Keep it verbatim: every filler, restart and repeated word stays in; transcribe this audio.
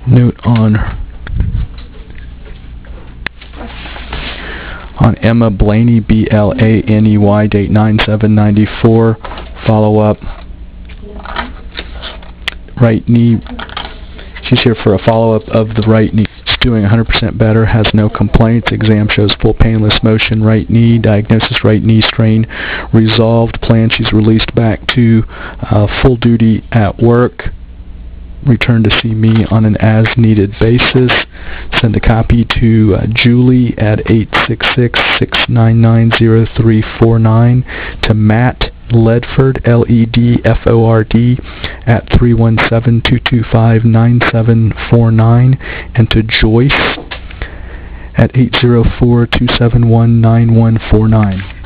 Note on on Emma Blaney, B L A N E Y, date nine seven ninety-four. Follow up. Right knee. She's here for a follow-up of the right knee. She's doing one hundred percent better, has no complaints. Exam shows full painless motion, right knee. Diagnosis, right knee strain resolved. Plan, she's released back to uh, full duty at work. Return to see me on an as-needed basis. Send a copy to uh, Julie at eight six six, six nine nine, zero three four nine, to Matt Ledford, L E D F O R D, at three one seven, two two five, nine seven four nine, and to Joyce at eight zero four, two seven one, nine one four nine.